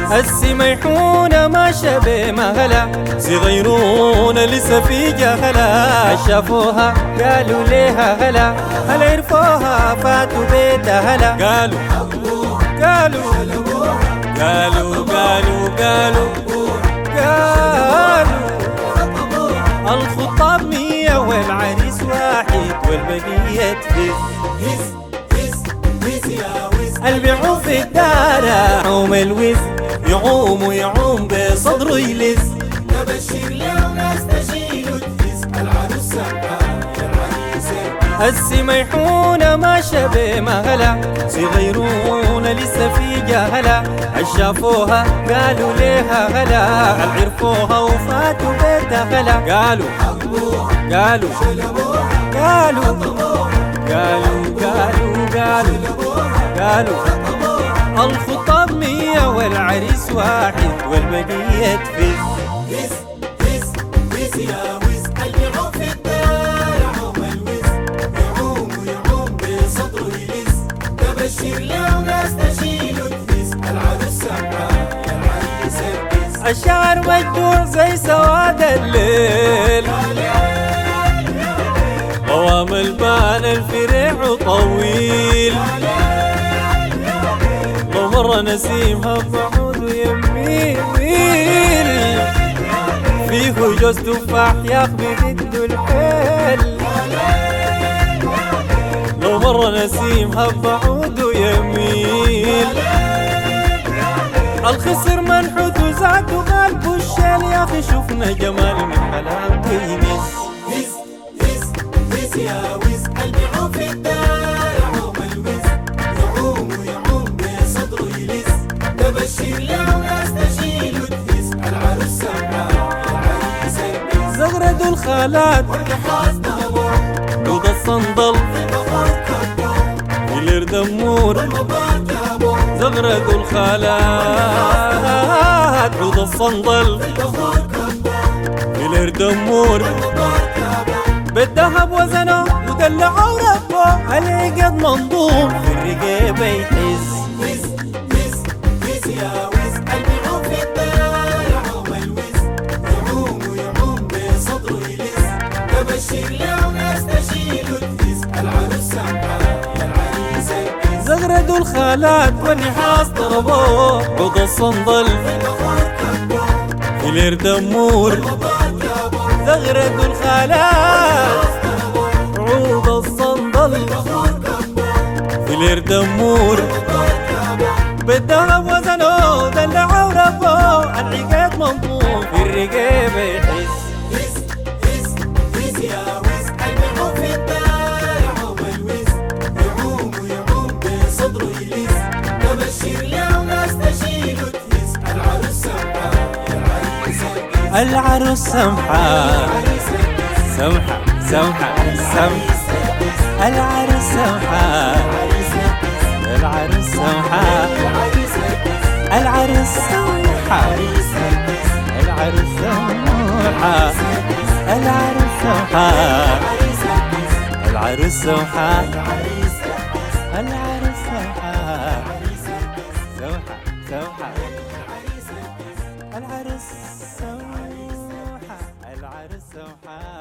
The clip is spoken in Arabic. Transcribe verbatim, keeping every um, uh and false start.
السميحون ما شبه مهلا، صغيرون لسه في جهلا. شافوها قالوا ليها هلا، هل عرفوها فاتوا بيتها هلا. قالوا قالوا قالوا قالوا قالوا قالوا الخطاب مية والعريس واحد والبقية هز هز هز يا وز. البيعوا في الدار يعوم الوز، يعوم ويعوم بصدره يلز. نبشر له ناس تشيل وتهز، العروس سمحان العريس يرقص. السميحون ما شبه مهلا، صغيرون لسه في جهلا. شافوها قالوا ليها هلا، عرفوها وفاتوا بيتها هلا. قالوا قالوا قالوا قالوا قالوا قالوا قالوا الخطاب مية والعريس واحد والبقية فز هز هز هز يا وز. البيعوا في الدار يعوم الوز، يعوم ويعوم بصدره يلز. نبشر له ناس تشيل وتهز، العروس سمحان العريس يرقص. الشعر مجدوع زي سواد الليل، قوام البان الفريع وطويل. لو مرة نسيمها بعود ويميل، فيه جوز تفاح ياخذ بده الحيل. لو مرة نسيمها بعود ويميل. الخصر منحوت وزعت وقلبه الشال، يا اخي شفنا جمال من ملامته يمس. هز هز هز يا وز. البيعوا في الدار يعوم الوز، يعوم ويعوم بصدره يلز. نبشر له ناس تشيل وتهز، العروس سمحان العريس يرقص. زغردوا الخالات والنحاس ضربوه، عود الصندل البخور كبوه، يلير دمور. والمبار جابوه، زغردوا الخالات عود الصندل البخور كبوه، يلير دمور. والمبار جابوه. بالذهب وزنه ودلعوا ربه، العقد منظوم في الرقيبة يحز. هز هز هز يا وز. البيعوا في الدار يعوم الوز، يعوم ويعوم بصدره يلز. نبشر له ناس تشيل وتهز، العروس سمحان العريس يرقص. زغردوا الخالات والنحاس ضربوه، عود الصندل البخور كبوه، يلير دمور. والمبار جابوه، زغردوا الخالات عود الصندل البخور كبوه، يلير دمور. والمبار جابوه. بالذهب وزنه دلعوا ربه، العقاد منظوم في الرقيبة يحس. هز هز هز يا وز. البيعوا في الدار يعوم الوز، يعوم ويعوم بصدره يلز. نبشر له ناس تشيل وتهز، العروس سمحان العريس يرقص. العروس سمحة العريس يرقص، سمحة سمحة سمحة. العروس سمحة العريس يرقص، العروس سمحة العريس يرقص، العروس سمحة العريس يرقص، العروس سمحة العروس سمحة العريس يرقص، العروس سمحة العريس يرقص، العروس سمحة العريس يرقص، سمحة سمحة العريس يرقص. العروس سمحة العروس سمحة.